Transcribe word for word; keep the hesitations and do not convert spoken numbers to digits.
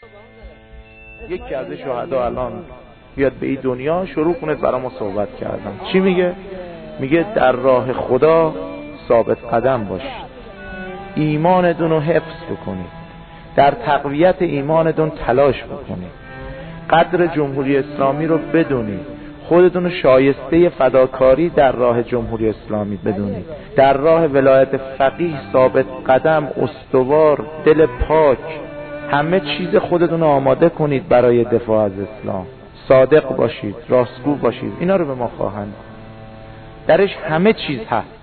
یکی از شهدا الان بیاد به این دنیا شروع کنه برای ما صحبت کردن. چی میگه؟ میگه در راه خدا ثابت قدم باشید، ایمانتون رو حفظ بکنید، در تقویت ایمانتون تلاش بکنید، قدر جمهوری اسلامی رو بدونید، خودتون رو شایسته فداکاری در راه جمهوری اسلامی بدونید، در راه ولایت فقیه ثابت قدم، استوار، دل پاک، همه چیز خودتون رو آماده کنید برای دفاع از اسلام. صادق باشید، راستگو باشید، اینا رو به ما خواهند. درش همه چیز هست.